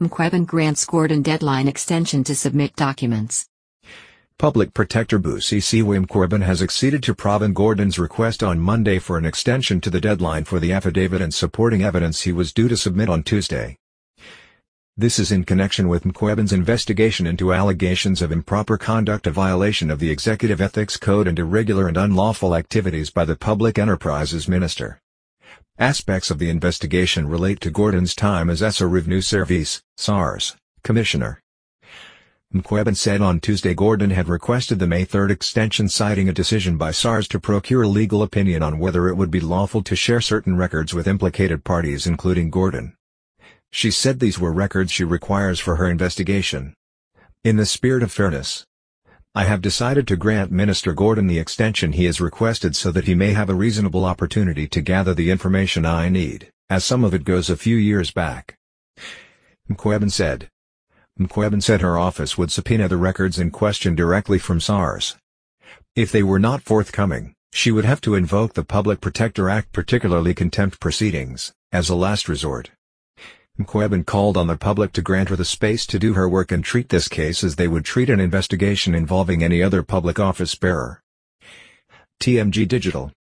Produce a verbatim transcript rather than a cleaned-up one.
Mquebane grants Gordon deadline extension to submit documents. Public Protector Busisiwe Mquebane has acceded to Pravin Gordhan's request on Monday for an extension to the deadline for the affidavit and supporting evidence he was due to submit on Tuesday. This is in connection with Mquebane's investigation into allegations of improper conduct, a violation of the Executive Ethics Code, and irregular and unlawful activities by the Public Enterprises Minister. Aspects of the investigation relate to Gordhan's time as S A Revenu Service, S A R S, Commissioner. Mquebane said on Tuesday Gordhan had requested the May third extension, citing a decision by S A R S to procure legal opinion on whether it would be lawful to share certain records with implicated parties, including Gordhan. She said these were records she requires for her investigation. In the spirit of fairness, I have decided to grant Minister Gordhan the extension he has requested so that he may have a reasonable opportunity to gather the information I need, as some of it goes a few years back. Mquebane said. Mquebane said her office would subpoena the records in question directly from S A R S. If they were not forthcoming, she would have to invoke the Public Protector Act, particularly contempt proceedings, as a last resort. Mquebane called on the public to grant her the space to do her work and treat this case as they would treat an investigation involving any other public office bearer. T M G Digital